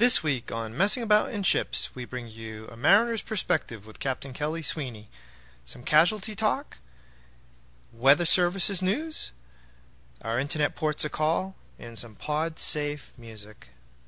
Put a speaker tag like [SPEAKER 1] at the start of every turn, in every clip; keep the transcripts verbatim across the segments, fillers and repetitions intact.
[SPEAKER 1] This week on Messing About in Ships, we bring you a mariner's perspective with Captain Kelly Sweeney, some casualty talk, weather services news, our internet ports a call, and some pod-safe music.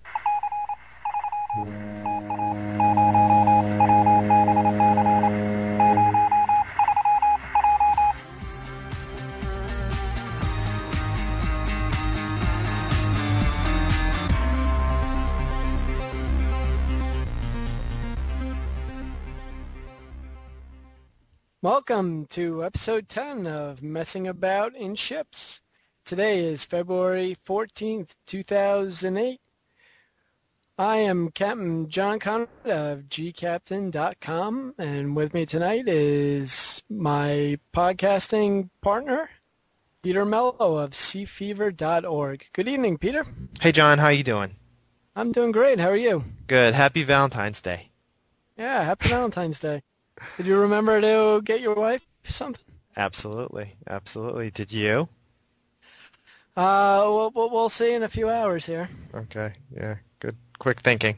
[SPEAKER 2] Welcome to episode ten of Messing About in Ships. Today is February fourteenth, two thousand eight. I am Captain John Conrad of G Captain dot com, and with me tonight is my podcasting partner, Peter Mello of Sea Fever dot org. Good evening, Peter.
[SPEAKER 1] Hey, John. How you doing?
[SPEAKER 2] I'm doing great. How are you?
[SPEAKER 1] Good. Happy Valentine's Day.
[SPEAKER 2] Yeah, happy Valentine's Day. Did you remember to get your wife something?
[SPEAKER 1] Absolutely. Absolutely. Did you?
[SPEAKER 2] Uh, we'll, we'll, we'll see in a few hours here.
[SPEAKER 1] Okay. Yeah. Good. Quick thinking.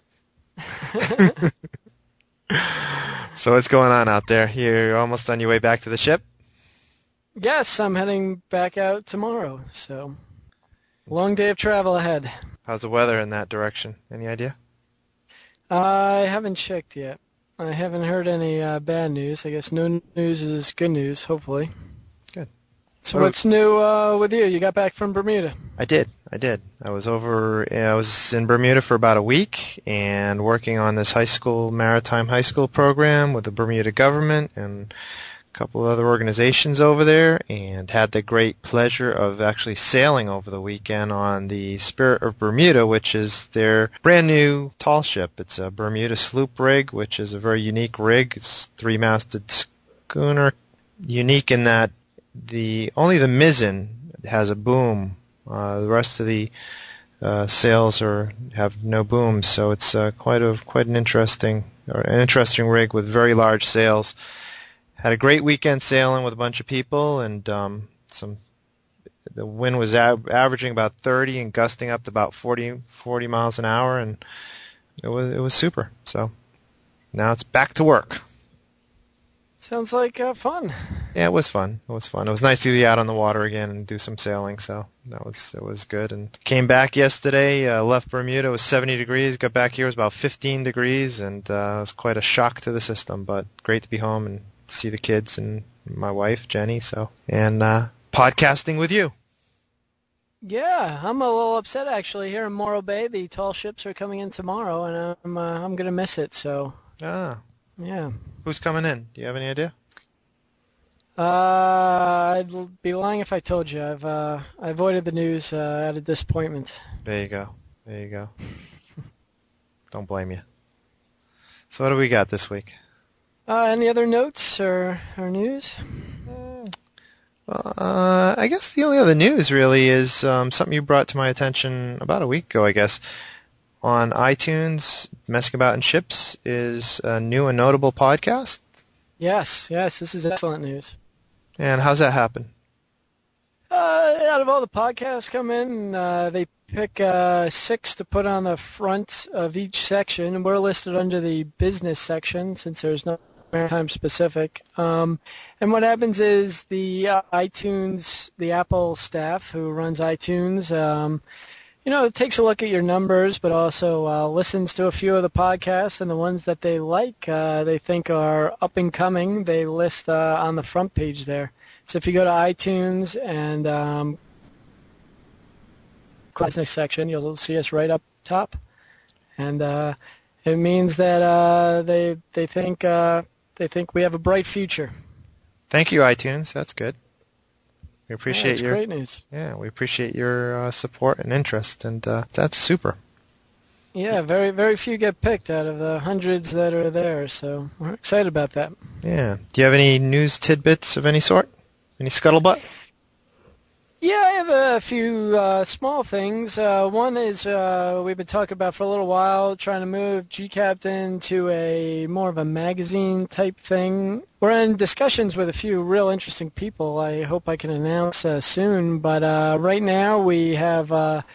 [SPEAKER 1] So what's going on out there? You're almost on your way back to the ship?
[SPEAKER 2] Yes, I'm heading back out tomorrow, so long day of travel ahead.
[SPEAKER 1] How's the weather in that direction? Any idea?
[SPEAKER 2] I haven't checked yet. I haven't heard any uh, bad news. I guess no news is good news, hopefully.
[SPEAKER 1] Good.
[SPEAKER 2] So what's new uh, with you? You got back from Bermuda.
[SPEAKER 1] I did. I did. I was over, I was in Bermuda for about a week and working on this high school, maritime high school program with the Bermuda government and a couple of other organizations over there, and had the great pleasure of actually sailing over the weekend on the Spirit of Bermuda, which is their brand new tall ship. It's a Bermuda sloop rig, which is a very unique rig. It's three-masted schooner, unique in that the only the mizzen has a boom. Uh, the rest of the uh, sails are have no booms, so it's uh, quite a quite an interesting or an interesting rig with very large sails. Had a great weekend sailing with a bunch of people, and um, some. The wind was av- averaging about thirty and gusting up to about forty, forty miles an hour, and it was it was super. So now it's back to work.
[SPEAKER 2] Sounds like uh, fun.
[SPEAKER 1] Yeah, it was fun. It was fun. It was nice to be out on the water again and do some sailing. So that was it was good. And came back yesterday. Uh, left Bermuda. It was seventy degrees. Got back here. It was about fifteen degrees, and uh, it was quite a shock to the system. But great to be home and see the kids and my wife Jenny. So and uh, podcasting with you.
[SPEAKER 2] Yeah, I'm a little upset actually. Here in Morro Bay, the tall ships are coming in tomorrow, and I'm uh, I'm gonna miss it. So
[SPEAKER 1] Ah,
[SPEAKER 2] yeah.
[SPEAKER 1] who's coming in? Do you have any idea?
[SPEAKER 2] Uh, I'd be lying if I told you. I've uh, I avoided the news uh, out of disappointment.
[SPEAKER 1] There you go. There you go. Don't blame you. So what do we got this week?
[SPEAKER 2] Uh, any other notes or, or news?
[SPEAKER 1] Uh, I guess the only other news really is um, something you brought to my attention about a week ago, I guess. On iTunes, Messing About in Ships is a new and notable podcast.
[SPEAKER 2] Yes, yes, this is excellent news.
[SPEAKER 1] And how's that happen?
[SPEAKER 2] Uh, out of all the podcasts come in, uh, they pick uh, six to put on the front of each section. We're listed under the business section since there's no maritime specific. Um, and what happens is the uh, iTunes, the Apple staff who runs iTunes, um, you know, it takes a look at your numbers, but also uh, listens to a few of the podcasts, and the ones that they like, uh, they think are up and coming, they list uh, on the front page there. So if you go to iTunes and um, business section, you'll see us right up top, and uh, it means that uh, they they think uh, they think we have a bright future.
[SPEAKER 1] Thank you, iTunes. That's good. We appreciate
[SPEAKER 2] yeah, it's
[SPEAKER 1] your
[SPEAKER 2] great news.
[SPEAKER 1] Yeah, we appreciate your uh, support and interest, and uh, that's super.
[SPEAKER 2] Yeah, very very few get picked out of the hundreds that are there, so we're excited about that.
[SPEAKER 1] Yeah. Do you have any news tidbits of any sort? Any scuttlebutt?
[SPEAKER 2] Yeah, I have a few uh, small things. Uh, one is uh, we've been talking about for a little while, trying to move G Captain to a more of a magazine type thing. We're in discussions with a few real interesting people. I hope I can announce uh, soon. But uh, right now we have uh,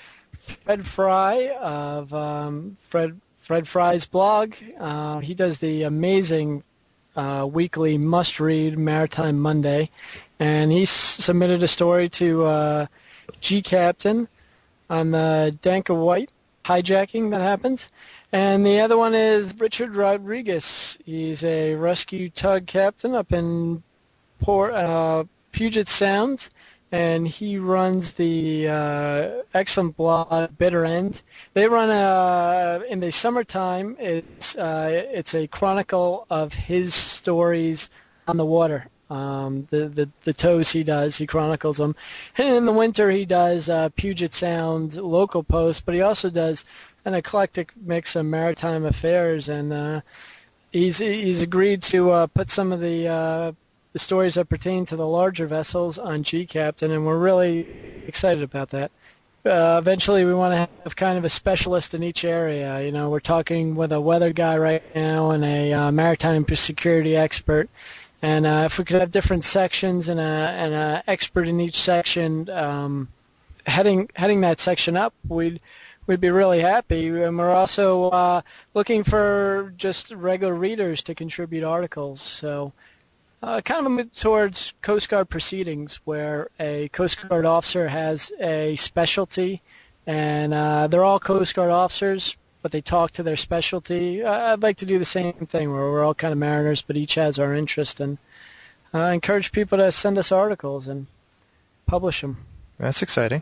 [SPEAKER 2] Fred Fry of um, Fred Fred Fry's blog. Uh, he does the amazing uh, weekly must-read Maritime Monday, and he s- submitted a story to uh, G Captain on the Danka White hijacking that happened. And the other one is Richard Rodriguez. He's a rescue tug captain up in Port, uh, Puget Sound, and he runs the uh, excellent blog Bitter End. They run a, in the summertime, it's, uh, it's a chronicle of his stories on the water. Um, the, the, the tows he does, he chronicles them. And in the winter he does uh, Puget Sound local posts, but he also does an eclectic mix of maritime affairs, and uh, he's he's agreed to uh, put some of the uh, the stories that pertain to the larger vessels on G Captain, and we're really excited about that. Uh, eventually, we want to have kind of a specialist in each area. You know, we're talking with a weather guy right now and a uh, maritime security expert. And uh, if we could have different sections and a and a expert in each section, um, heading heading that section up, we'd we'd be really happy. And we're also uh, looking for just regular readers to contribute articles. So uh, kind of a move towards Coast Guard proceedings, where a Coast Guard officer has a specialty, and uh, they're all Coast Guard officers, but they talk to their specialty. Uh, I'd like to do the same thing, where we're all kind of mariners, but each has our interest, and uh, encourage people to send us articles and publish them.
[SPEAKER 1] That's exciting.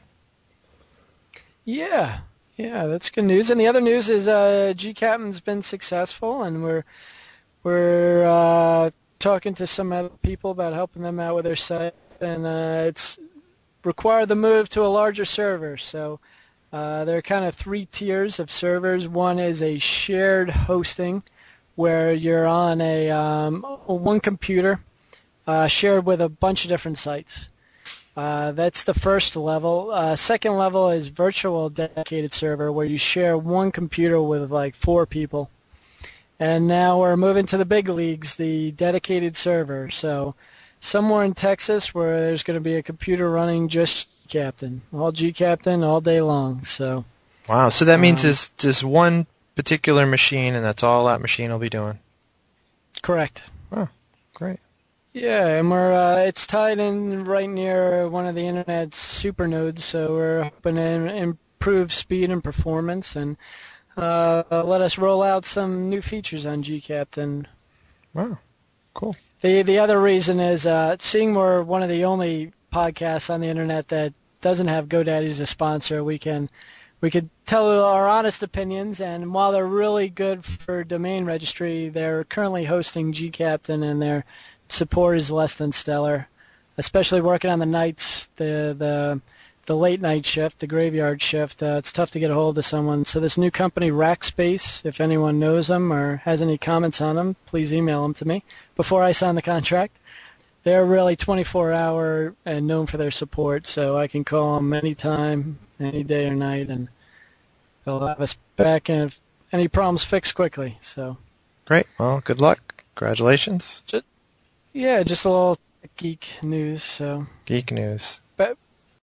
[SPEAKER 2] Yeah, yeah, that's good news. And the other news is uh, G Captain's been successful, and we're we're uh, talking to some other people about helping them out with their site, and uh, it's required the move to a larger server. So uh, there are kind of three tiers of servers. One is a shared hosting, where you're on a um, one computer uh, shared with a bunch of different sites. Uh, that's the first level. Uh, second level is virtual dedicated server, where you share one computer with like four people. And now we're moving to the big leagues, the dedicated server. So somewhere in Texas, where there's going to be a computer running just G Captain, all G Captain all day long. So
[SPEAKER 1] wow. So that means
[SPEAKER 2] um,
[SPEAKER 1] it's just one particular machine, and that's all that machine will be doing.
[SPEAKER 2] correct.
[SPEAKER 1] Oh, great.
[SPEAKER 2] Yeah, and we're uh, it's tied in right near one of the internet's super nodes, so we're hoping to improve speed and performance, and uh, let us roll out some new features on G Captain.
[SPEAKER 1] Wow, cool.
[SPEAKER 2] The the other reason is uh, seeing we're one of the only podcasts on the internet that doesn't have GoDaddy as a sponsor. We can we could tell our honest opinions, and while they're really good for domain registry, they're currently hosting G Captain, and their support is less than stellar, especially working on the nights, the the the late night shift, the graveyard shift. Uh, it's tough to get a hold of someone. So this new company, Rackspace, if anyone knows them or has any comments on them, please email them to me before I sign the contract. They're really twenty-four hour and known for their support, so I can call them anytime, any day or night, and they'll have us back and if any problems fixed quickly. So
[SPEAKER 1] Great. Well, good luck. Congratulations.
[SPEAKER 2] just, yeah, just a little geek news. So
[SPEAKER 1] Geek news.
[SPEAKER 2] but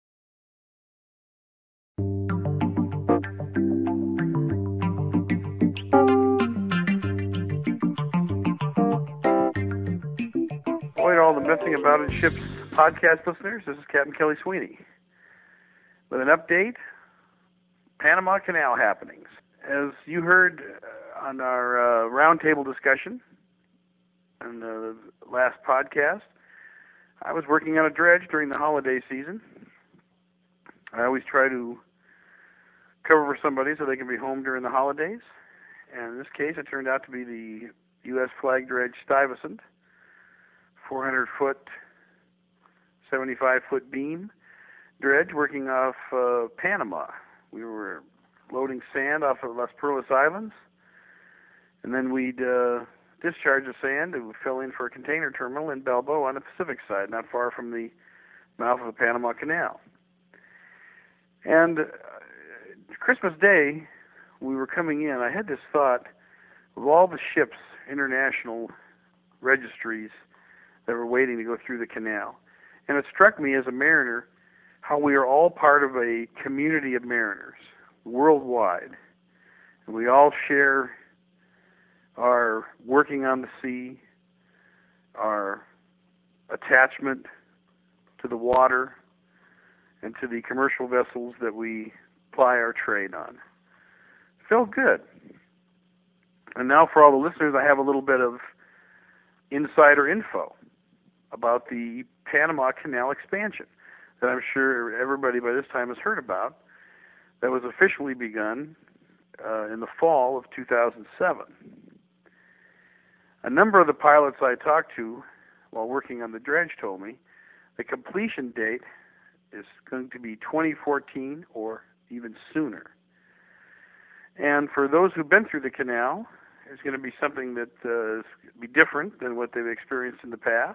[SPEAKER 3] Hello to all the Messing About in Ships podcast listeners. This is Captain Kelly Sweeney with an update, Panama Canal happenings. As you heard uh, on our uh, roundtable discussion on the last podcast, I was working on a dredge during the holiday season. I always try to cover for somebody so they can be home during the holidays. And in this case, it turned out to be the U S flag dredge Stuyvesant, four hundred foot, seventy-five foot beam dredge working off uh, Panama. We were loading sand off of Las Perlas Islands, and then we'd uh, discharge the sand to fill in for a container terminal in Balboa on the Pacific side, not far from the mouth of the Panama Canal. And uh, Christmas Day, we were coming in, I had this thought, of all the ships, international registries, that were waiting to go through the canal. And it struck me as a mariner how we are all part of a community of mariners. worldwide. And we all share our working on the sea, our attachment to the water, and to the commercial vessels that we ply our trade on. Felt good. And now for all the listeners, I have a little bit of insider info about the Panama Canal expansion that I'm sure everybody by this time has heard about, that was officially begun uh, in the fall of two thousand seven. A number of the pilots I talked to while working on the dredge told me the completion date is going to be twenty fourteen or even sooner. And for those who've been through the canal, it's going to be something that uh, is be different than what they've experienced in the past.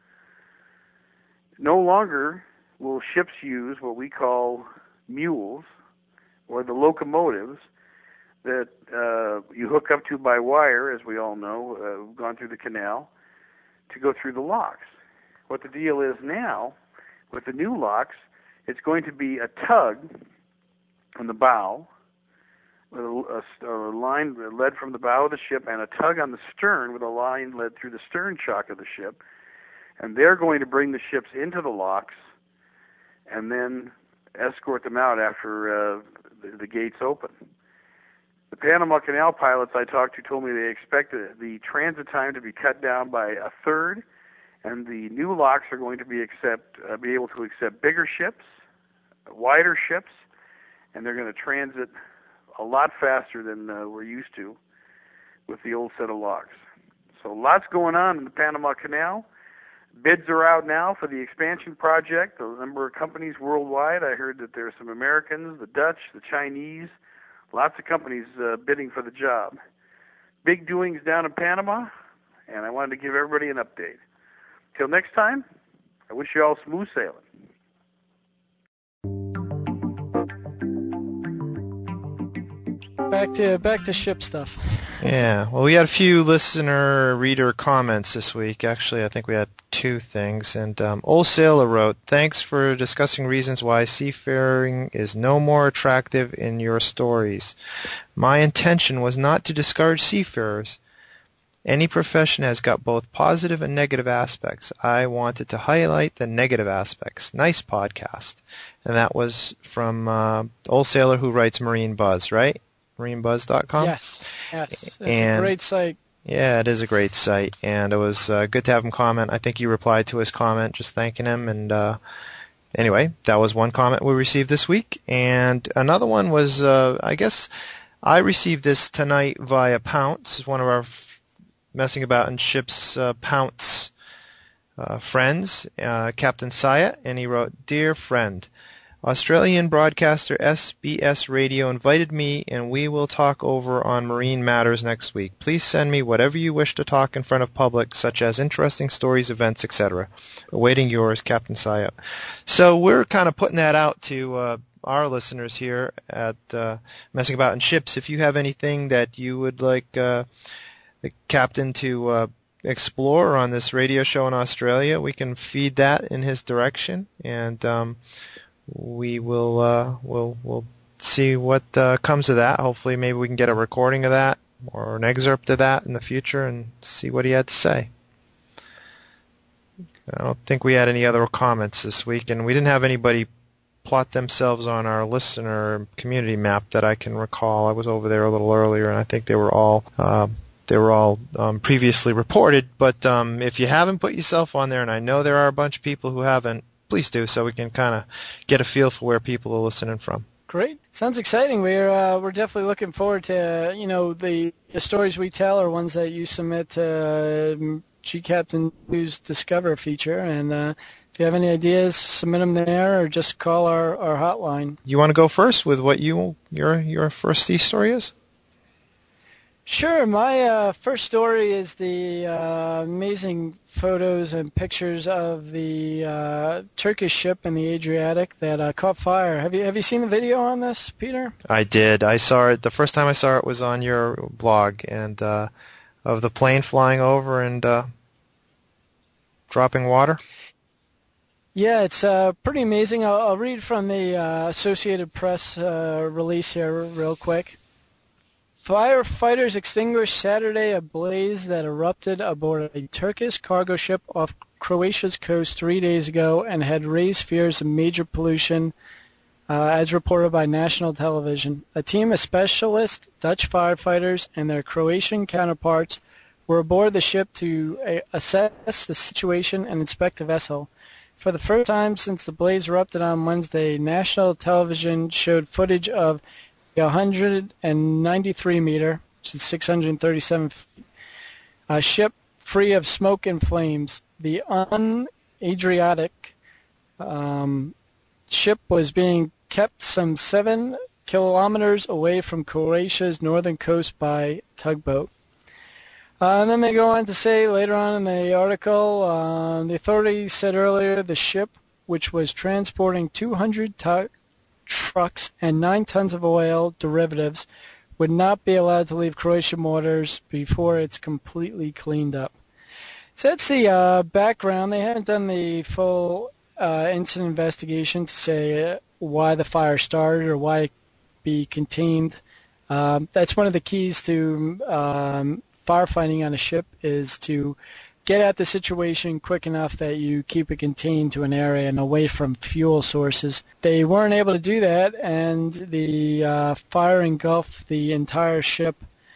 [SPEAKER 3] No longer will ships use what we call mules, or the locomotives that uh, you hook up to by wire, as we all know, uh, gone through the canal, to go through the locks. What the deal is now, with the new locks, it's going to be a tug on the bow, with a, a, a line led from the bow of the ship, and a tug on the stern with a line led through the stern shock of the ship. And they're going to bring the ships into the locks and then escort them out after uh, the, the gates open. The Panama Canal pilots I talked to told me they expect the, the transit time to be cut down by a third, and the new locks are going to be accept uh, be able to accept bigger ships, wider ships, and they're going to transit a lot faster than uh, we're used to with the old set of locks. So lots going on in the Panama Canal. Bids are out now for the expansion project. A number of companies worldwide. I heard that there are some Americans, the Dutch, the Chinese, lots of companies uh, bidding for the job. Big doings down in Panama, and I wanted to give everybody an update. Till next time, I wish you all smooth sailing.
[SPEAKER 2] Back to back to ship stuff.
[SPEAKER 1] Yeah, well, we had a few listener reader comments this week. Actually, I think we had two things. And um, Old Sailor wrote, "Thanks for discussing reasons why seafaring is no more attractive in your stories. My intention was not to discourage seafarers. Any profession has got both positive and negative aspects. I wanted to highlight the negative aspects. Nice podcast." And that was from uh, Old Sailor, who writes Marine Buzz, right? marine buzz dot com?
[SPEAKER 2] Yes, yes. It's
[SPEAKER 1] and,
[SPEAKER 2] a great site.
[SPEAKER 1] Yeah, it is a great site, and it was uh, good to have him comment. I think you replied to his comment just thanking him, and uh, anyway, that was one comment we received this week. And another one was, uh, I guess, I received this tonight via Pounce, one of our f- Messing About in Ships uh, Pounce uh, friends, uh, Captain Syat, and he wrote, "Dear friend, Australian broadcaster S B S Radio invited me, and we will talk over on marine matters next week. Please send me whatever you wish to talk in front of public, such as interesting stories, events, et cetera. Awaiting yours, Captain Syat." So we're kind of putting that out to uh, our listeners here at uh, Messing About in Ships. If you have anything that you would like uh, the captain to uh, explore on this radio show in Australia, we can feed that in his direction, and um, we will uh, we'll we'll see what uh, comes of that. Hopefully, maybe we can get a recording of that or an excerpt of that in the future and see what he had to say. I don't think we had any other comments this week, and we didn't have anybody plot themselves on our listener community map that I can recall. I was over there a little earlier, and I think they were all uh, they were all um, previously reported. But um, if you haven't put yourself on there, and I know there are a bunch of people who haven't, please do, so we can kind of get a feel for where people are listening from.
[SPEAKER 2] Great, sounds exciting. We're uh, we're definitely looking forward to uh, you know the, the stories we tell are ones that you submit to uh, G Captain News Discover feature, and uh, if you have any ideas, submit them there, or just call our, our hotline.
[SPEAKER 1] You want to go first with what you your your first sea story is?
[SPEAKER 2] Sure. My uh, first story is the uh, amazing photos and pictures of the uh, Turkish ship in the Adriatic that uh, caught fire. Have you have you seen the video on this, Peter?
[SPEAKER 1] I did. I saw it. The first time I saw it was on your blog, and uh, of the plane flying over and uh, dropping water.
[SPEAKER 2] Yeah, it's uh, pretty amazing. I'll, I'll read from the uh, Associated Press uh, release here real quick. Firefighters extinguished Saturday a blaze that erupted aboard a Turkish cargo ship off Croatia's coast three days ago and had raised fears of major pollution, uh, as reported by national television. A team of specialist Dutch firefighters and their Croatian counterparts were aboard the ship to uh, assess the situation and inspect the vessel. For the first time since the blaze erupted on Wednesday, national television showed footage of a one hundred ninety-three meter, which is six hundred thirty-seven feet, a ship free of smoke and flames. The un-Adriatic um, ship was being kept some seven kilometers away from Croatia's northern coast by tugboat. Uh, and then they go on to say later on in the article, uh, the authorities said earlier the ship, which was transporting two hundred tu- trucks and nine tons of oil derivatives, would not be allowed to leave Croatian waters before it's completely cleaned up. So that's the uh, background. They haven't done the full uh, incident investigation to say uh, why the fire started or why it be contained. Um, that's one of the keys to um, firefighting on a ship, is to get at the situation quick enough that you keep it contained to an area and away from fuel sources. They weren't able to do that, and the uh, fire engulfed the entire ship.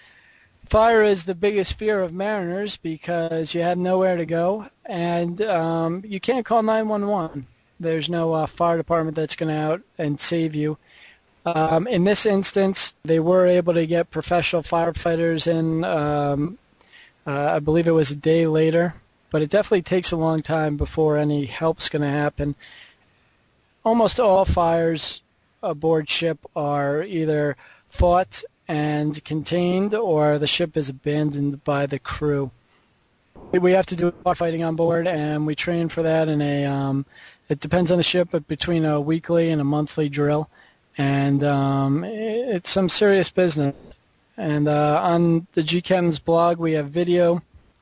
[SPEAKER 2] Fire is the biggest fear of mariners because you have nowhere to go, and um, you can't call nine one one. There's no uh, fire department that's going to out and save you. Um, in this instance, they were able to get professional firefighters in, um, uh, I believe it was a day later, but it definitely takes a long time before any help's going to happen. Almost all fires aboard ship are either fought and contained, or the ship is abandoned by the crew. We have to do firefighting on board, and we train for that in a, um, it depends on the ship, but between a weekly and a monthly drill. And um, it's some serious business. And uh, on the G Chem's blog, we have video,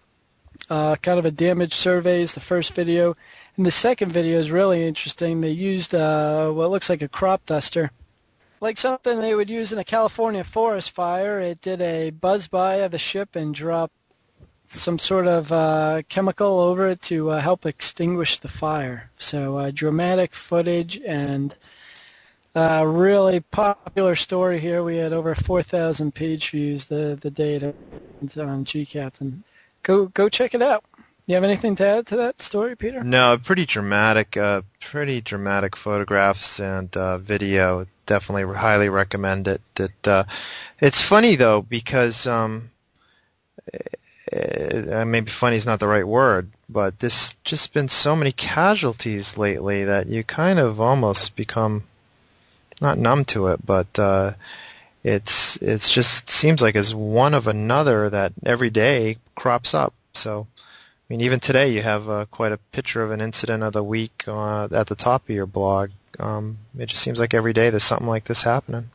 [SPEAKER 2] uh, kind of a damage surveys, the first video. And the second video is really interesting. They used uh, what looks like a crop duster, like something they would use in a California forest fire. It did a buzz-by of the ship and dropped some sort of uh, chemical over it to uh, help extinguish the fire. So uh, dramatic footage and uh, really popular story here. We had over four thousand page views the the data on G Captain. Go go check it out. You have anything to add to that story, Peter?
[SPEAKER 1] No, pretty dramatic, uh, pretty dramatic photographs and uh, video. Definitely highly recommend it. It uh, it's funny though because um, uh, maybe funny is not the right word, but there's just been so many casualties lately that you kind of almost become not numb to it, but uh, it's it's just seems like it's one of another that every day crops up. So. I mean, even today you have uh, quite a picture of an incident of the week uh, at the top of your blog. Um, it just seems like every day there's something like this happening.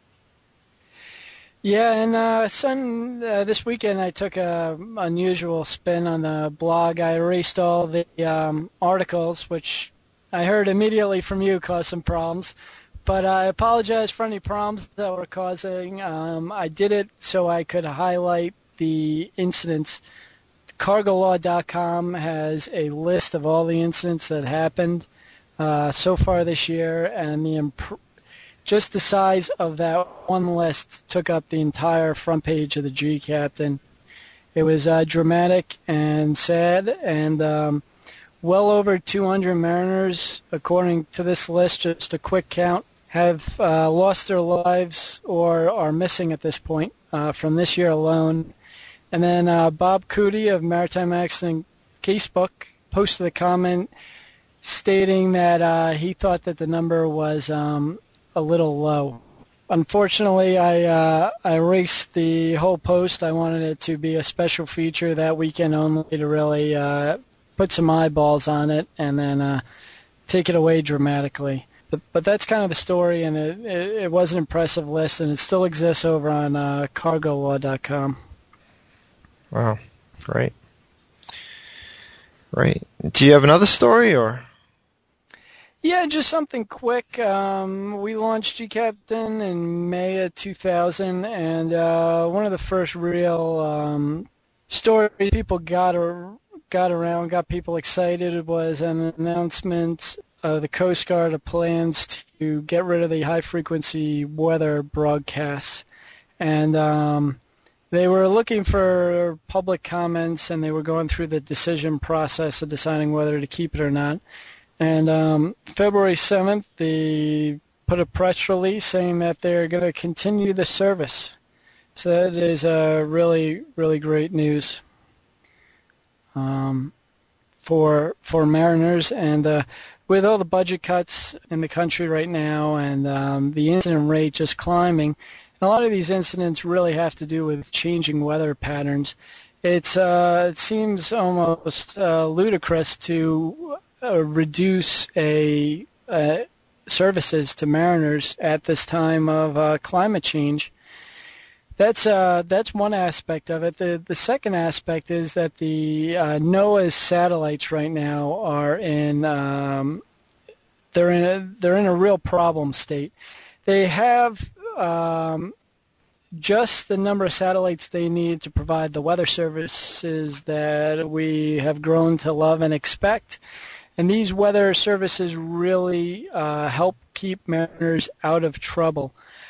[SPEAKER 2] Yeah, and uh, son, uh, this weekend I took a unusual spin on the blog. I erased all the um, articles, which I heard immediately from you caused some problems. But I apologize for any problems that were causing. Um, I did it so I could highlight the incidents. Cargo Law dot com has a list of all the incidents that happened uh, so far this year, and the imp- just the size of that one list took up the entire front page of the G Captain. It was uh, dramatic and sad, and um, well over two hundred mariners, according to this list, just a quick count, have uh, lost their lives or are missing at this point uh, from this year alone. And then uh, Bob Cootie of Maritime Accident Casebook posted a comment stating that uh, he thought that the number was um, a little low. Unfortunately, I uh, I erased the whole post. I wanted it to be a special feature that weekend only to really uh, put some eyeballs on it and then uh, take it away dramatically. But but that's kind of the story, and it, it, it was an impressive list, and it still exists over on uh, Cargo Law dot com.
[SPEAKER 1] Wow, great. Right. Do you have another story, or?
[SPEAKER 2] Yeah, just something quick. Um, we launched G Captain in May of two thousand, and uh, one of the first real um, stories people got or got around, got people excited, was an announcement of the Coast Guard of plans to get rid of the high-frequency weather broadcasts. And um, they were looking for public comments, and they were going through the decision process of deciding whether to keep it or not. And um, February seventh, they put a press release saying that they're going to continue the service. So that is uh, really, really great news um, for for mariners. And uh, with all the budget cuts in the country right now, and um, the incident rate just climbing, a lot of these incidents really have to do with changing weather patterns. It's uh, it seems almost uh, ludicrous to uh, reduce a uh, services to mariners at this time of uh, climate change. That's uh, that's one aspect of it. The the second aspect is that the uh, NOAA's satellites right now are in um, they're in a, they're in a real problem state. They have um, just the number of satellites they need to provide the weather services that we have grown to love and expect. And these weather services really uh, help keep mariners out of trouble.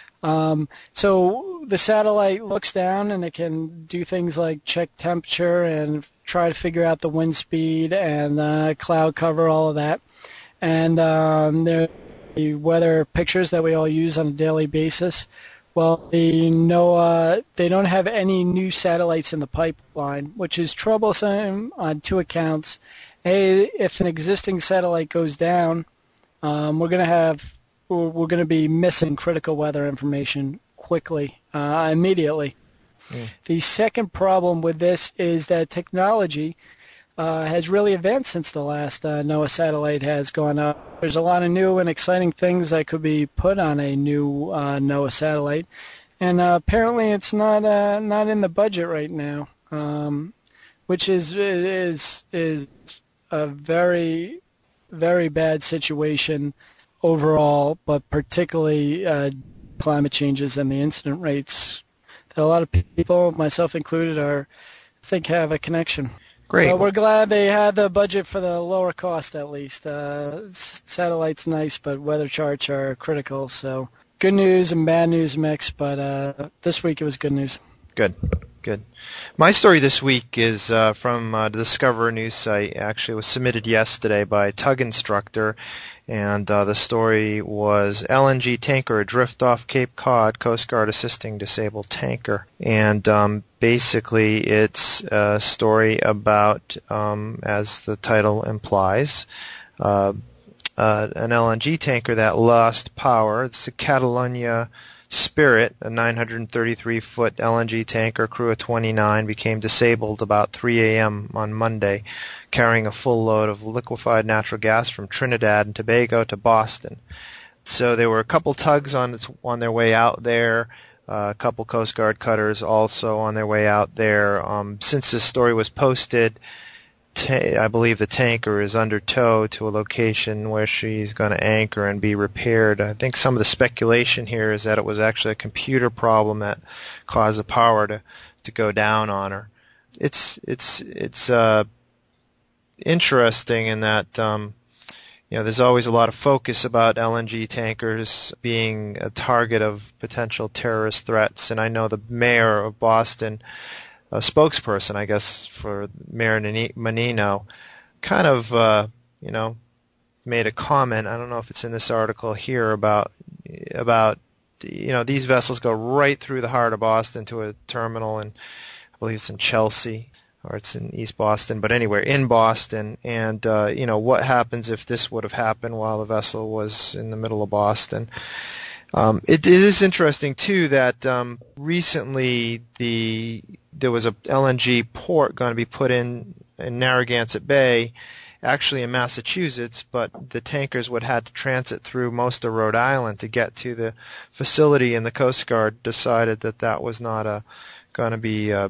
[SPEAKER 2] Um, so the satellite looks down and it can do things like check temperature and try to figure out the wind speed and uh, cloud cover, all of that. And um, there are the weather pictures that we all use on a daily basis. Well, the NOAA, they don't have any new satellites in the pipeline, which is troublesome on two accounts. A, if an existing satellite goes down, um, we're going to have we're going to be missing critical weather information quickly, uh, immediately. Mm. The second problem with this is that technology uh, has really advanced since the last uh, NOAA satellite has gone up. There's a lot of new and exciting things that could be put on a new uh, NOAA satellite, and uh, apparently it's not uh, not in the budget right now, um, which is is is a very very bad situation overall, but particularly uh, climate changes and the incident rates that a lot of people, myself included, are think have a connection.
[SPEAKER 1] Great.
[SPEAKER 2] So we're glad they had the budget for the lower cost at least. Uh, satellite's nice, but weather charts are critical. So good news and bad news mix, but uh, this week it was good news.
[SPEAKER 1] Good. Good. My story this week is uh, from uh, the Discover news site. Actually, it was submitted yesterday by Tug Instructor, and uh, the story was L N G tanker adrift off Cape Cod, Coast Guard assisting disabled tanker. And um, basically it's a story about, um, as the title implies, uh, uh, an L N G tanker that lost power. It's the Catalonia Spirit, a nine hundred thirty-three foot L N G tanker, crew of twenty-nine, became disabled about three a.m. on Monday, carrying a full load of liquefied natural gas from Trinidad and Tobago to Boston. So there were a couple tugs on its, on their way out there, uh, a couple Coast Guard cutters also on their way out there. Um, since this story was posted, Ta- I believe the tanker is under tow to a location where she's going to anchor and be repaired. I think some of the speculation here is that it was actually a computer problem that caused the power to, to go down on her. It's it's it's uh, interesting in that um, you know there's always a lot of focus about L N G tankers being a target of potential terrorist threats, and I know the mayor of Boston, a spokesperson, I guess, for Mayor Menino, kind of, uh, you know, made a comment. I don't know if it's in this article here about, about, you know, these vessels go right through the heart of Boston to a terminal, and I believe it's in Chelsea or it's in East Boston, but anywhere in Boston. And, uh, you know, what happens if this would have happened while the vessel was in the middle of Boston? Um, it, it is interesting, too, that um, recently the there was a L N G port going to be put in, in Narragansett Bay, actually in Massachusetts, but the tankers would have to transit through most of Rhode Island to get to the facility, and the Coast Guard decided that that was not a going to be, uh,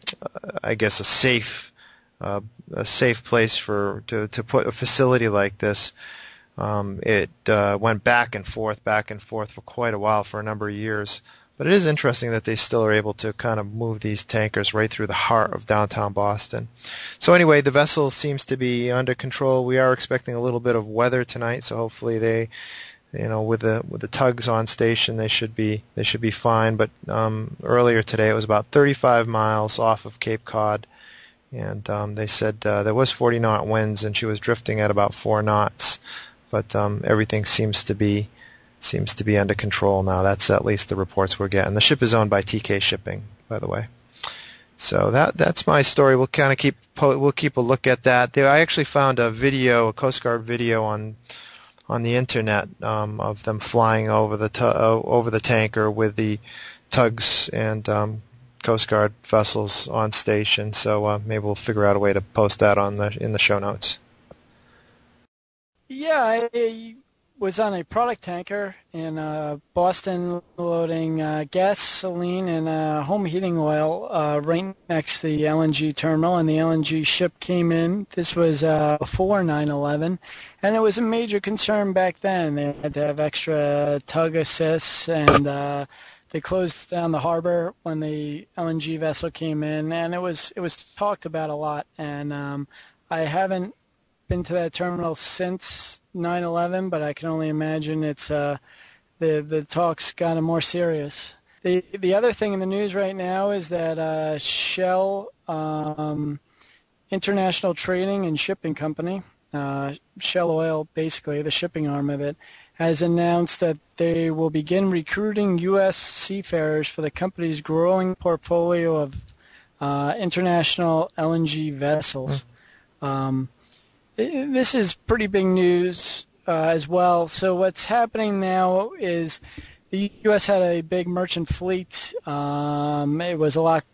[SPEAKER 1] I guess, a safe uh, a safe place for to to put a facility like this. Um, it uh, went back and forth, back and forth for quite a while, for a number of years. But it is interesting that they still are able to kind of move these tankers right through the heart of downtown Boston. So anyway, the vessel seems to be under control. We are expecting a little bit of weather tonight, so hopefully they, you know, with the with the tugs on station, they should be they should be fine. But um, earlier today, it was about thirty-five miles off of Cape Cod, and um, they said uh, there was forty knot winds, and she was drifting at about four knots. But um, everything seems to be seems to be under control now. That's at least the reports we're getting. The ship is owned by T K Shipping, by the way. So that that's my story. We'll kind of keep we'll keep a look at that. There, I actually found a video, a Coast Guard video on on the internet um, of them flying over the tu- uh, over the tanker with the tugs and um, Coast Guard vessels on station. So uh, maybe we'll figure out a way to post that on the in the show notes.
[SPEAKER 2] Yeah, I was on a product tanker in uh, Boston loading uh, gasoline and uh, home heating oil uh, right next to the L N G terminal, and the L N G ship came in. This was uh, before nine eleven, and it was a major concern back then. They had to have extra tug assists, and uh, they closed down the harbor when the L N G vessel came in, and it was it was talked about a lot. And um, I haven't been to that terminal since nine eleven, but I can only imagine it's uh, the the talk's gotten more serious. The the other thing in the news right now is that uh, Shell um, International Trading and Shipping Company, uh, Shell Oil, basically the shipping arm of it, has announced that they will begin recruiting U S seafarers for the company's growing portfolio of uh, international L N G vessels. Um, This is pretty big news uh, as well. So what's happening now is the U S had a big merchant fleet. Um, it was a lot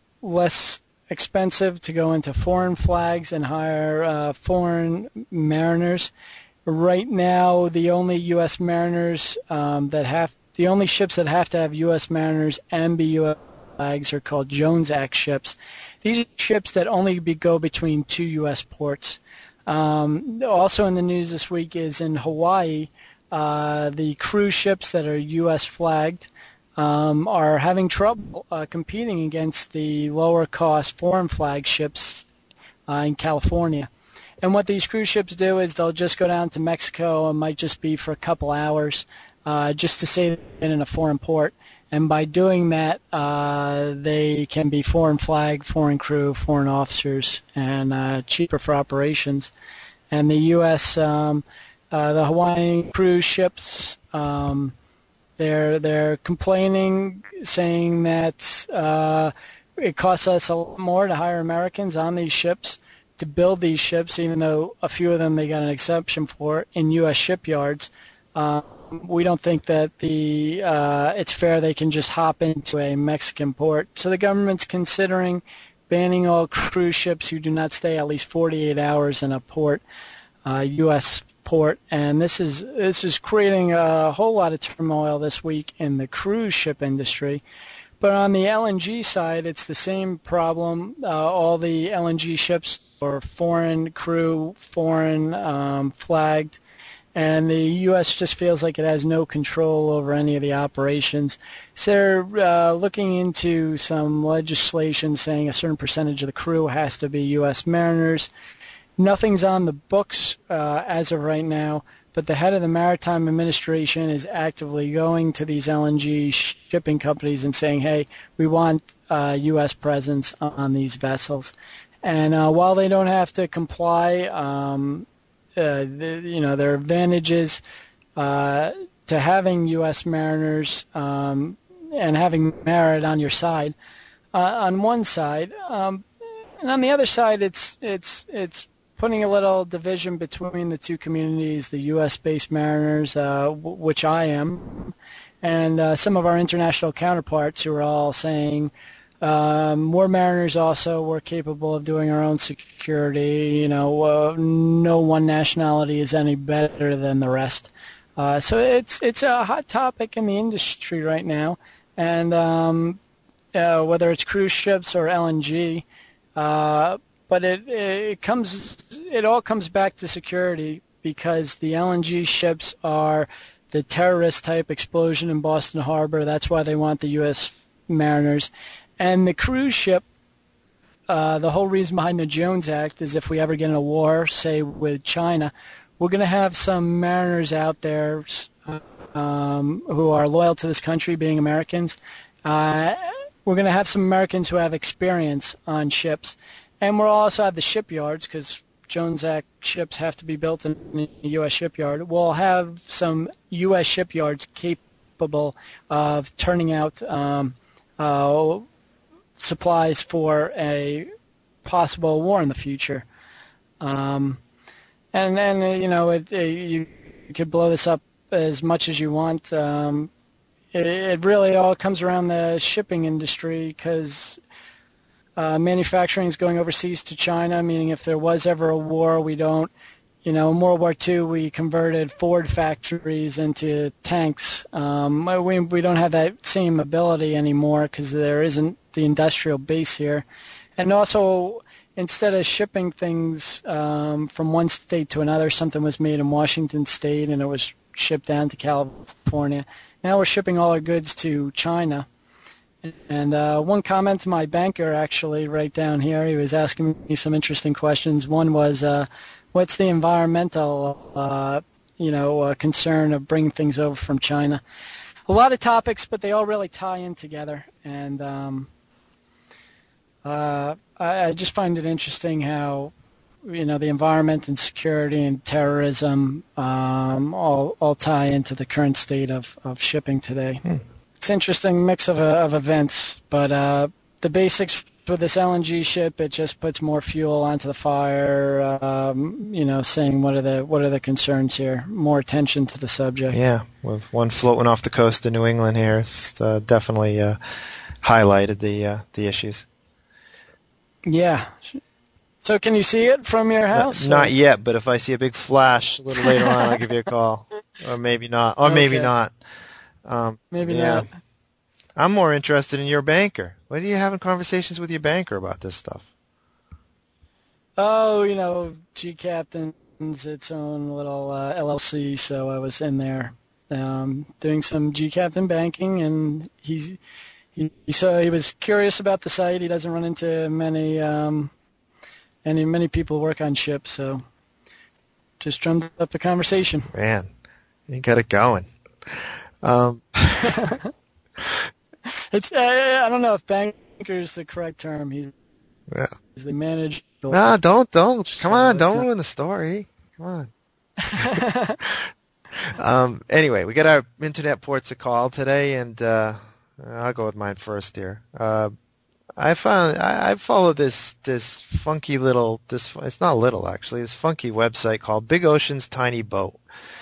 [SPEAKER 2] less expensive to go into foreign flags and hire uh, foreign mariners. Right now, the only U S mariners um, that have, the only ships that have to have U S mariners and be U S flags are called Jones Act ships. These are ships that only be, go between two U S ports. Um, also in the news this week is in Hawaii, uh, the cruise ships that are U S flagged um, are having trouble uh, competing against the lower cost foreign flag ships uh, in California. And what these cruise ships do is they'll just go down to Mexico, and might just be for a couple hours uh, just to stay in a foreign port. And by doing that, uh, they can be foreign flag, foreign crew, foreign officers, and uh, cheaper for operations. And the U S, um, uh, the Hawaiian cruise ships, um, they're they're complaining, saying that uh, it costs us a lot more to hire Americans on these ships to build these ships, even though a few of them they got an exception for in U S shipyards. Uh, we don't think that the uh, it's fair they can just hop into a Mexican port. So the government's considering banning all cruise ships who do not stay at least forty-eight hours in a port, uh, U S port. And this is this is creating a whole lot of turmoil this week in the cruise ship industry. But on the L N G side, it's the same problem. Uh, all the L N G ships are foreign crew, foreign um, flagged. And the U S just feels like it has no control over any of the operations. So they're uh, looking into some legislation saying a certain percentage of the crew has to be U S mariners. Nothing's on the books uh, as of right now, but the head of the Maritime Administration is actively going to these L N G shipping companies and saying, hey, we want uh, U S presence on these vessels. And uh, while they don't have to comply, um, Uh, the, you know, there are advantages uh, to having U S mariners um, and having merit on your side. Uh, on one side, um, and on the other side, it's it's it's putting a little division between the two communities: the U S-based mariners, uh, w- which I am, and uh, some of our international counterparts who are all saying. Um, we're mariners also. We're capable of doing our own security. You know, uh, no one nationality is any better than the rest. Uh, so it's it's a hot topic in the industry right now, and um, uh, whether it's cruise ships or L N G, uh, but it it comes it all comes back to security, because the L N G ships are the terrorist-type explosion in Boston Harbor. That's why they want the U S mariners. And the cruise ship, uh, the whole reason behind the Jones Act is if we ever get in a war, say with China, we're going to have some mariners out there um, who are loyal to this country, being Americans. Uh, we're going to have some Americans who have experience on ships. And we'll also have the shipyards, because Jones Act ships have to be built in a U S shipyard. We'll have some U S shipyards capable of turning out um, uh, supplies for a possible war in the future. Um, and then, uh, you know, it, it, you could blow this up as much as you want. Um, it, it really all comes around the shipping industry, because Uh, manufacturing is going overseas to China, meaning if there was ever a war, we don't, you know, in World War Two, we converted Ford factories into tanks. Um, we, we don't have that same ability anymore because there isn't the industrial base here. And also, instead of shipping things um, from one state to another, something was made in Washington State and it was shipped down to California. Now we're shipping all our goods to China. And uh, one comment to my banker, actually, right down here, he was asking me some interesting questions. One was, uh, what's the environmental, uh, you know, uh, concern of bringing things over from China? A lot of topics, but they all really tie in together. And um, uh, I, I just find it interesting how, you know, the environment and security and terrorism um, all all tie into the current state of, of shipping today. Hmm. It's an interesting mix of, uh, of events, but uh, the basics for this L N G ship, it just puts more fuel onto the fire. Um, you know, saying what are the what are the concerns here? More attention to the subject.
[SPEAKER 1] Yeah, with one floating off the coast of New England here, it's uh, definitely uh, highlighted the uh, the issues.
[SPEAKER 2] Yeah. So can you see it from your house?
[SPEAKER 1] Not, not yet, but if I see a big flash a little later on, I'll give you a call, or maybe not, or okay. maybe not. Um,
[SPEAKER 2] Maybe
[SPEAKER 1] yeah.
[SPEAKER 2] not.
[SPEAKER 1] I'm more interested in your banker. What are you having conversations with your banker about this stuff?
[SPEAKER 2] Oh, you know, G Captain's its own little uh, L L C, so I was in there um, doing some G Captain banking, and he's, he he so he was curious about the site. He doesn't run into many um, any many people who work on ships, so just drummed up a conversation.
[SPEAKER 1] Man, you got it going. Um.
[SPEAKER 2] it's uh, I don't know if banker is the correct term. He's,
[SPEAKER 1] yeah.
[SPEAKER 2] he's the manager.
[SPEAKER 1] No, don't don't
[SPEAKER 2] so
[SPEAKER 1] come on, don't
[SPEAKER 2] not...
[SPEAKER 1] ruin the story. Come on. um. Anyway, we got our internet ports of call today, and uh, I'll go with mine first here. Uh, I found I, I follow this this funky little this it's not little actually this funky website called Big Ocean's Tiny Boat.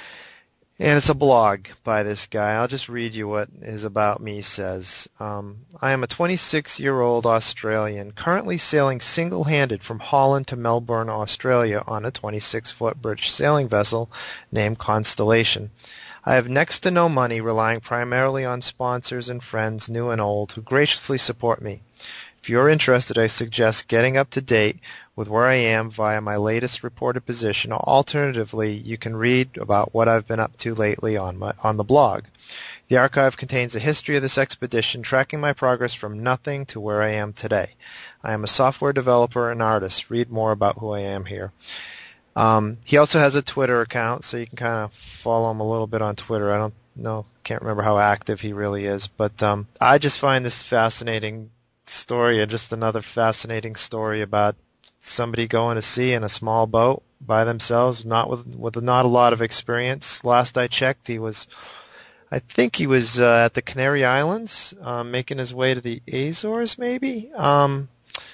[SPEAKER 1] And it's a blog by this guy. I'll just read you what his About Me says. Um, I am a twenty-six-year-old Australian currently sailing single-handed from Holland to Melbourne, Australia on a twenty-six-foot British sailing vessel named Constellation. I have next to no money, relying primarily on sponsors and friends, new and old, who graciously support me. If you're interested, I suggest getting up to date with where I am via my latest reported position. Alternatively, you can read about what I've been up to lately on my on the blog. The archive contains a history of this expedition, tracking my progress from nothing to where I am today. I am a software developer and artist. Read more about who I am here. Um, he also has a Twitter account, so you can kind of follow him a little bit on Twitter. I don't know, can't remember how active he really is, but um, I just find this fascinating story, and just another fascinating story about somebody going to sea in a small boat by themselves, not with with not a lot of experience. Last I checked, he was, I think he was uh, at the Canary Islands, uh, making his way to the Azores, maybe. Um,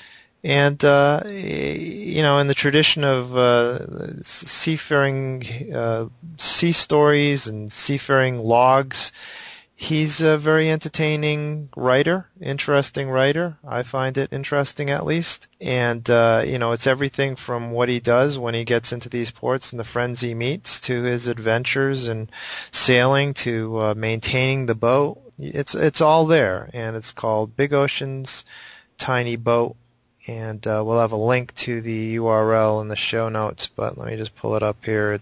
[SPEAKER 1] and uh, you know, in the tradition of uh, seafaring uh, sea stories and seafaring logs, he's a very entertaining writer, interesting writer. I find it interesting, at least. And, uh, you know, it's everything from what he does when he gets into these ports and the friends he meets to his adventures and sailing to uh, maintaining the boat. It's it's all there, and it's called Big Ocean's Tiny Boat. And uh, we'll have a link to the U R L in the show notes, but let me just pull it up here. It's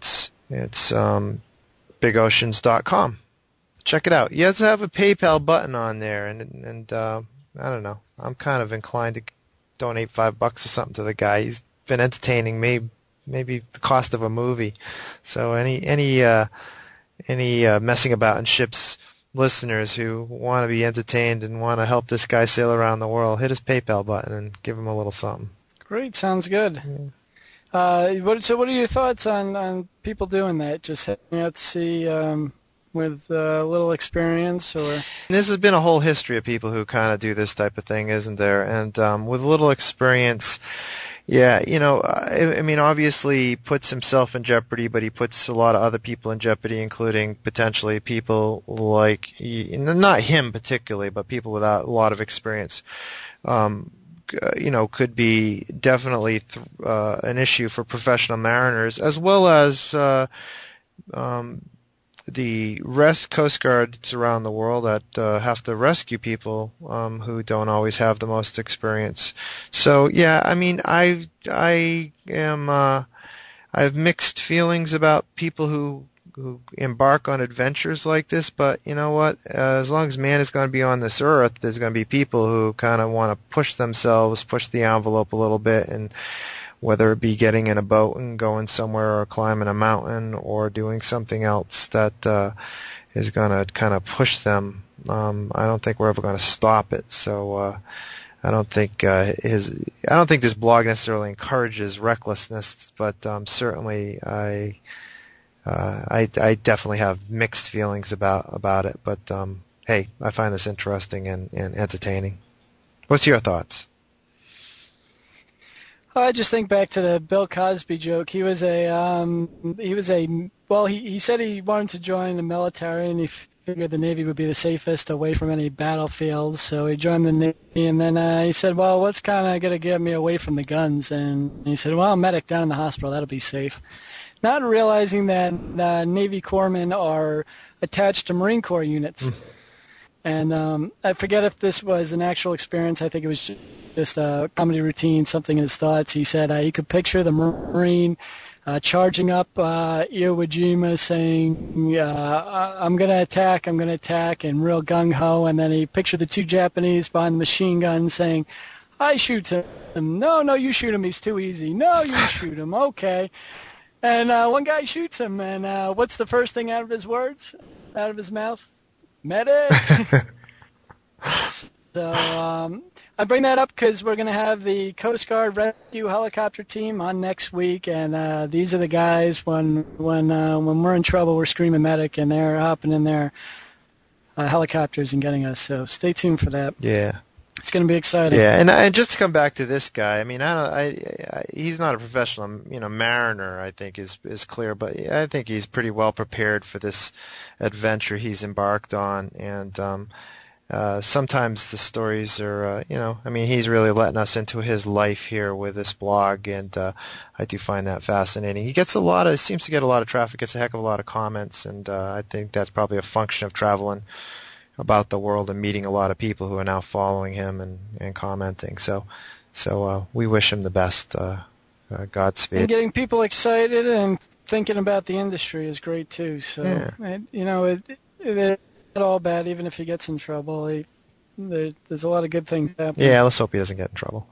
[SPEAKER 1] It's um, big oceans dot com. Check it out. He does have a PayPal button on there, and and uh, I don't know. I'm kind of inclined to donate five bucks or something to the guy. He's been entertaining me, maybe the cost of a movie. So any any uh, any uh, messing about in ships listeners who want to be entertained and want to help this guy sail around the world, hit his PayPal button and give him a little something.
[SPEAKER 2] Great, sounds good.
[SPEAKER 1] Yeah.
[SPEAKER 2] Uh, what, so what are your thoughts on, on people doing that, just heading out to sea um, with uh, little experience? Or
[SPEAKER 1] This has been a whole history of people who kind of do this type of thing, isn't there? And um, with little experience, yeah, you know, I, I mean, obviously he puts himself in jeopardy, but he puts a lot of other people in jeopardy, including potentially people like, not him particularly, but people without a lot of experience. Um, you know, could be definitely th- uh, an issue for professional mariners, as well as uh, um, the rest Coast Guards around the world that uh, have to rescue people um, who don't always have the most experience. So yeah, I mean, I I am uh, I have mixed feelings about people who who embark on adventures like this, but you know what? Uh, as long as man is going to be on this earth, there's going to be people who kind of want to push themselves, push the envelope a little bit, and whether it be getting in a boat and going somewhere or climbing a mountain or doing something else that uh, is going to kind of push them. Um, I don't think we're ever going to stop it. So uh, I don't think uh, his. I don't think this blog necessarily encourages recklessness, but um, certainly I. Uh, I, I definitely have mixed feelings about, about it, but um, hey, I find this interesting and, and entertaining. What's your thoughts?
[SPEAKER 2] I just think back to the Bill Cosby joke. He was a um, he was a well. He he said he wanted to join the military, and he figured the Navy would be the safest away from any battlefields. So he joined the Navy, and then uh, he said, "Well, what's kind of going to get me away from the guns?" And he said, "Well, I'm medic down in the hospital. That'll be safe." Not realizing that uh, Navy corpsmen are attached to Marine Corps units. And um, I forget if this was an actual experience. I think it was just a comedy routine, something in his thoughts. He said uh, you could picture the Marine uh, charging up uh, Iwo Jima saying, uh, I'm going to attack, I'm going to attack, and real gung-ho. And then he pictured the two Japanese behind the machine gun saying, I shoot him. No, no, you shoot him. He's too easy. No, you shoot him. Okay. And uh, one guy shoots him, and uh, what's the first thing out of his words, out of his mouth? Medic! So um, I bring that up because we're going to have the Coast Guard rescue helicopter team on next week, and uh, these are the guys, when when uh, when we're in trouble, we're screaming medic, and they're hopping in their uh, helicopters and getting us. So stay tuned for that.
[SPEAKER 1] Yeah.
[SPEAKER 2] It's going to be exciting.
[SPEAKER 1] Yeah, and and just to come back to this guy, I mean, I don't, I, I he's not a professional, you know, mariner. I think is is clear, but I think he's pretty well prepared for this adventure he's embarked on. And um, uh, sometimes the stories are, uh, you know, I mean, he's really letting us into his life here with this blog, and uh, I do find that fascinating. He gets a lot of, seems to get a lot of traffic, gets a heck of a lot of comments, and uh, I think that's probably a function of traveling about the world and meeting a lot of people who are now following him and, and commenting. So so uh, we wish him the best. Uh, uh, Godspeed.
[SPEAKER 2] And getting people excited and thinking about the industry is great too. So,
[SPEAKER 1] yeah.
[SPEAKER 2] it, you know, it, it, it's not all bad, even if he gets in trouble. He, there, there's a lot of good things happening.
[SPEAKER 1] Yeah, let's hope he doesn't get in trouble.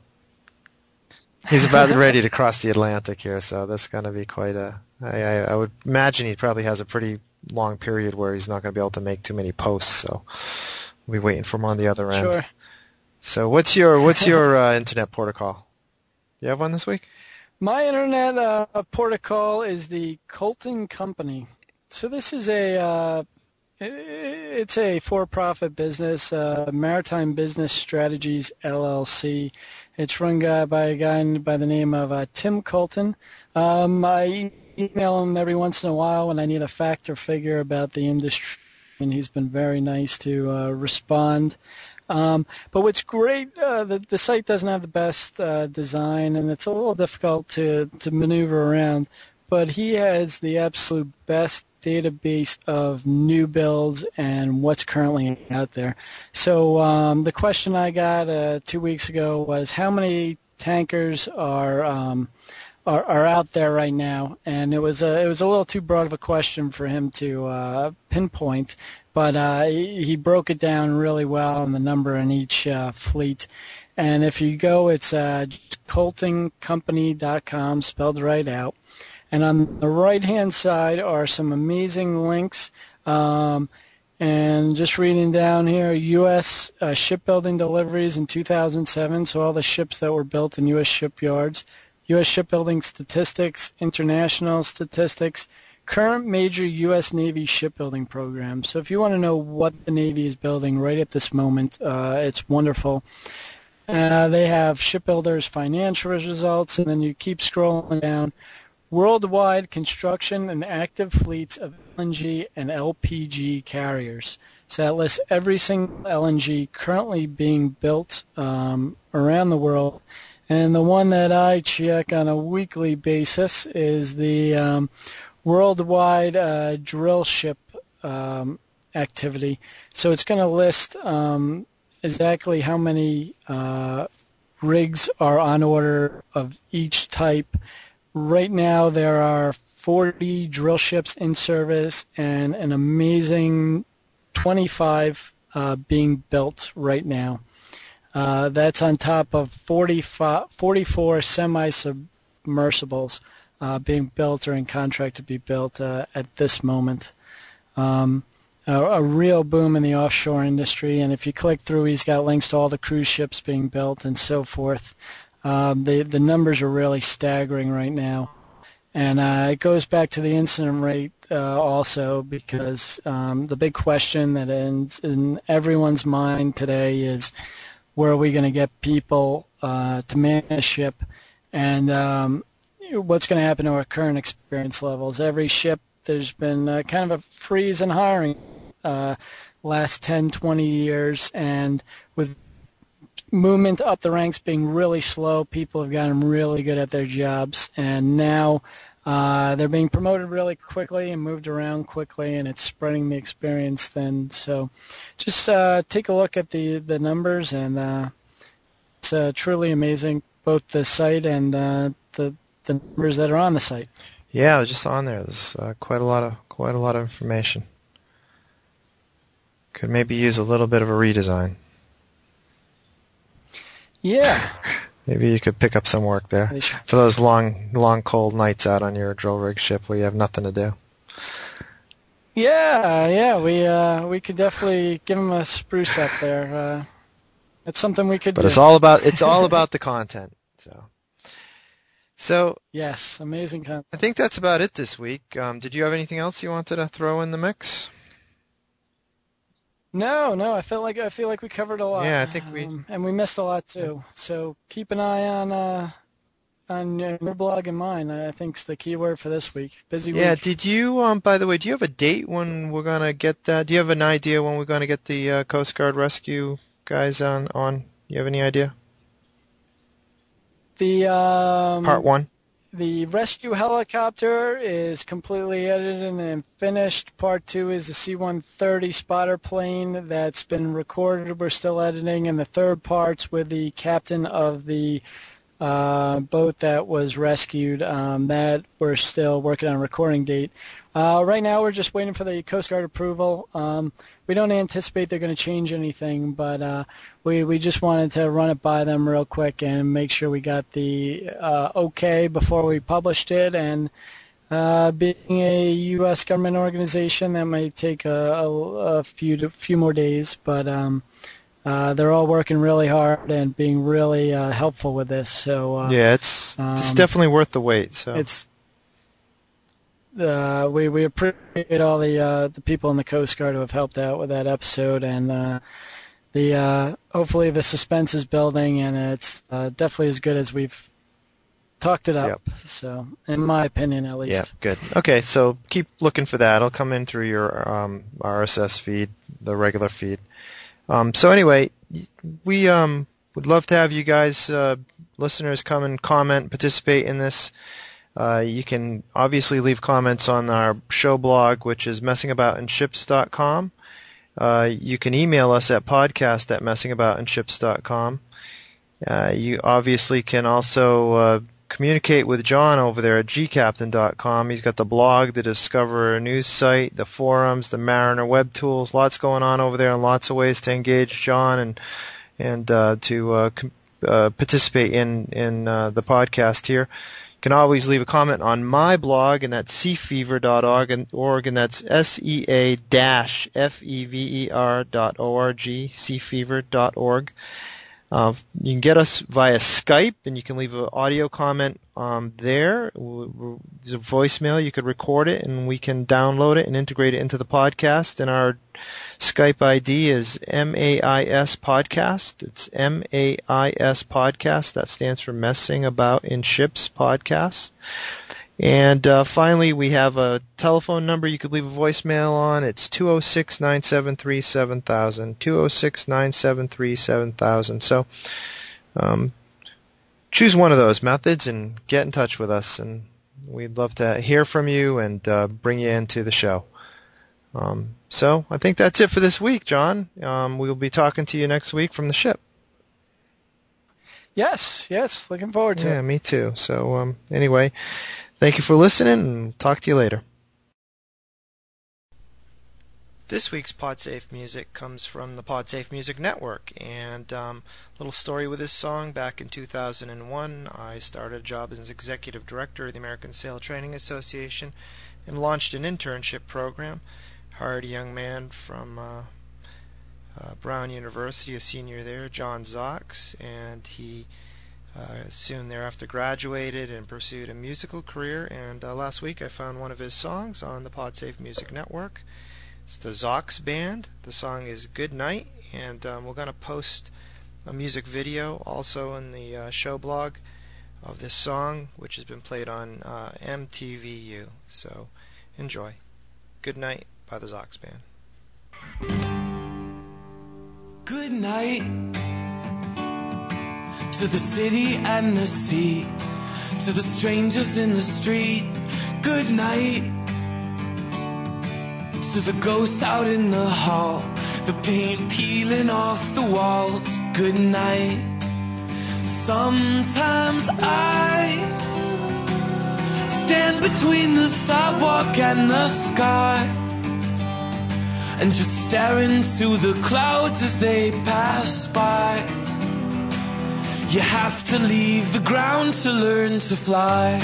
[SPEAKER 1] He's about ready to cross the Atlantic here, so that's going to be quite a... I, I, I would imagine he probably has a pretty long period where he's not going to be able to make too many posts, so we'll be waiting for him on the other end.
[SPEAKER 2] Sure.
[SPEAKER 1] So what's your what's your uh, internet protocol? You have one this week?
[SPEAKER 2] My internet uh, protocol is the Colton Company. So this is a uh, it's a for-profit business, uh, Maritime Business Strategies L L C. It's run by a guy by the name of uh, Tim Colton. Um, I email him every once in a while when I need a fact or figure about the industry, and he's been very nice to uh, respond. Um, but what's great, uh, the, the site doesn't have the best uh, design, and it's a little difficult to, to maneuver around, but he has the absolute best database of new builds and what's currently out there. So um, the question I got uh, two weeks ago was how many tankers are um, are, are out there right now, and it was a it was a little too broad of a question for him to uh, pinpoint, but uh, he, he broke it down really well on the number in each uh, fleet. And if you go, it's uh, colting company dot com, spelled right out. And on the right-hand side are some amazing links. Um, and just reading down here, U S uh, shipbuilding deliveries in two thousand seven, so all the ships that were built in U S shipyards. U S shipbuilding statistics, international statistics, current major U S Navy shipbuilding programs. So if you want to know what the Navy is building right at this moment, uh, it's wonderful. Uh, they have shipbuilders' financial results, and then you keep scrolling down. Worldwide construction and active fleets of L N G and L P G carriers. So that lists every single L N G currently being built um, around the world. And the one that I check on a weekly basis is the um, worldwide uh, drill ship um, activity. So it's going to list um, exactly how many uh, rigs are on order of each type. Right now there are forty drill ships in service and an amazing twenty-five uh, being built right now. Uh, that's on top of forty-four semi-submersibles uh, being built or in contract to be built uh, at this moment. Um, a, a real boom in the offshore industry, and if you click through, he's got links to all the cruise ships being built and so forth. Um, the, the numbers are really staggering right now. And uh, it goes back to the incident rate uh, also, because um, the big question that is in everyone's mind today is, where are we going to get people uh, to man a ship, and um, what's going to happen to our current experience levels? Every ship, there's been uh, kind of a freeze in hiring uh, last ten, twenty years, and with movement up the ranks being really slow, people have gotten really good at their jobs, and now uh, they're being promoted really quickly and moved around quickly, and it's spreading the experience then. So just uh, take a look at the, the numbers, and uh, it's uh, truly amazing, both the site and uh, the, the numbers that are on the site.
[SPEAKER 1] Yeah, I was just on there. There's uh, quite a lot of quite a lot of information. Could maybe use a little bit of a redesign.
[SPEAKER 2] Yeah.
[SPEAKER 1] Maybe you could pick up some work there for those long, long, cold nights out on your drill rig ship where you have nothing to do.
[SPEAKER 2] Yeah, yeah, we uh, we could definitely give them a spruce up there. Uh, it's something we could
[SPEAKER 1] but
[SPEAKER 2] do. But
[SPEAKER 1] it's all about it's all about the content. So, so
[SPEAKER 2] yes, amazing content.
[SPEAKER 1] I think that's about it this week. Um, did you have anything else you wanted to throw in the mix?
[SPEAKER 2] No, no. I feel like I feel like we covered a lot.
[SPEAKER 1] Yeah, I think we
[SPEAKER 2] um, and we missed a lot too. So keep an eye on uh, on your blog and mine. I think is the key word for this week. Busy week.
[SPEAKER 1] Yeah. Did you? Um. By the way, do you have a date when we're gonna get that? Do you have an idea when we're gonna get the uh, Coast Guard rescue guys on? On? You have any idea?
[SPEAKER 2] The um,
[SPEAKER 1] part one.
[SPEAKER 2] The rescue helicopter is completely edited and finished. Part two is the C one thirty spotter plane that's been recorded. We're still editing. And the third part's with the captain of the uh, boat that was rescued. Um, that we're still working on a recording date. Uh, right now we're just waiting for the Coast Guard approval. Um, we don't anticipate they're going to change anything, but uh, we, we just wanted to run it by them real quick and make sure we got the uh, okay before we published it. And uh, being a U S government organization, that might take a, a, a few few more days, but um, uh, they're all working really hard and being really uh, helpful with this. So uh,
[SPEAKER 1] yeah, it's
[SPEAKER 2] um,
[SPEAKER 1] it's definitely worth the wait. So
[SPEAKER 2] it's. Uh, we we appreciate all the uh, the people in the Coast Guard who have helped out with that episode, and uh, the uh, hopefully the suspense is building, and it's uh, definitely as good as we've talked it up.
[SPEAKER 1] Yep.
[SPEAKER 2] So, in my opinion, at least.
[SPEAKER 1] Yeah, good. Okay, so keep looking for that. It'll come in through your um, R S S feed, the regular feed. Um, so anyway, we um, would love to have you guys, uh, listeners, come and comment, participate in this. Uh, you can obviously leave comments on our show blog, which is messing about in ships dot com. Uh, you can email us at podcast at messing about in ships dot com. Uh, you obviously can also uh, communicate with John over there at g captain dot com. He's got the blog, the Discover News site, the forums, the Mariner web tools. Lots going on over there and lots of ways to engage John and and uh, to uh, com- uh, participate in, in uh, the podcast here. You can always leave a comment on my blog, and that's sea fever dot org, and, org, and that's S E A F E V E R dot O R G, sea fever dot org. Uh, you can get us via Skype, and you can leave an audio comment um, there. There's a voicemail. You could record it, and we can download it and integrate it into the podcast. And our Skype I D is M A I S Podcast. It's M A I S Podcast. That stands for Messing About in Ships Podcast. And uh, finally, we have a telephone number you could leave a voicemail on. It's two oh six, nine seven three, seven thousand, two oh six, nine seven three, seven thousand. So um, choose one of those methods and get in touch with us. And we'd love to hear from you and uh, bring you into the show. Um, so I think that's it for this week, John. Um, we'll be talking to you next week from the ship.
[SPEAKER 2] Yes, yes. Looking forward to
[SPEAKER 1] yeah,
[SPEAKER 2] it.
[SPEAKER 1] Yeah, me too. So um, anyway, thank you for listening, and talk to you later. This week's PodSafe music comes from the PodSafe Music Network, and um, a little story with this song. Back in two thousand one, I started a job as executive director of the American Sail Training Association and launched an internship program. Hired a young man from uh, uh, Brown University, a senior there, John Zox, and he Uh, soon thereafter graduated and pursued a musical career, and uh, last week I found one of his songs on the PodSafe Music Network. It's the Zox Band. The song is Good Night, and um, we're going to post a music video also in the uh, show blog of this song, which has been played on uh, M T V U. So enjoy. Good Night by the Zox Band.
[SPEAKER 4] Good night to the city and the sea, to the strangers in the street. Good night to the ghosts out in the hall, the paint peeling off the walls. Good night. Sometimes I stand between the sidewalk and the sky and just stare into the clouds as they pass by. You have to leave the ground to learn to fly.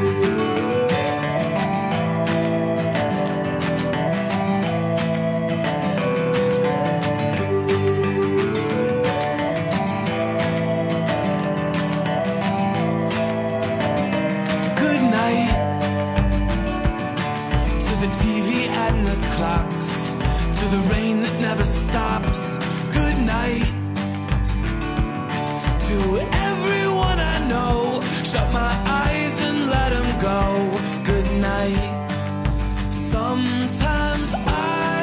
[SPEAKER 4] Good night to the T V and the clocks, to the rain that never stops. Good night to everyone I know. Shut my eyes and let them go. Good night. Sometimes I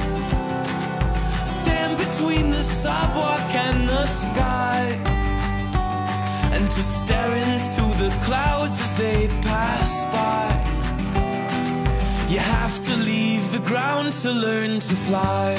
[SPEAKER 4] stand between the sidewalk and the sky and just stare into the clouds as they pass by. You have to leave the ground to learn to fly.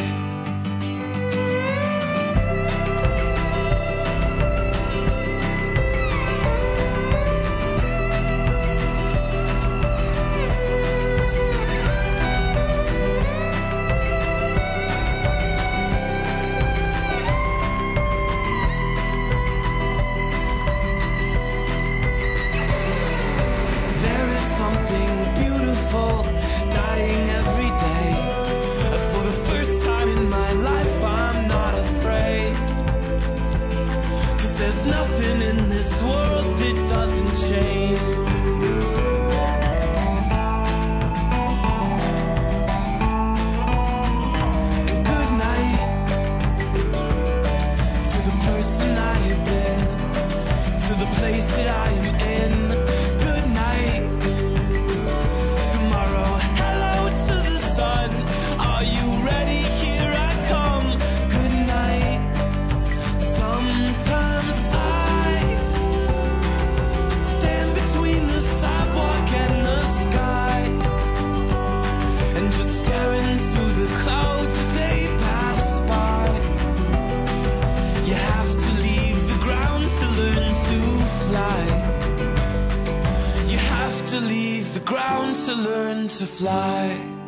[SPEAKER 4] You have to leave the ground to learn to fly. the ground to learn to fly.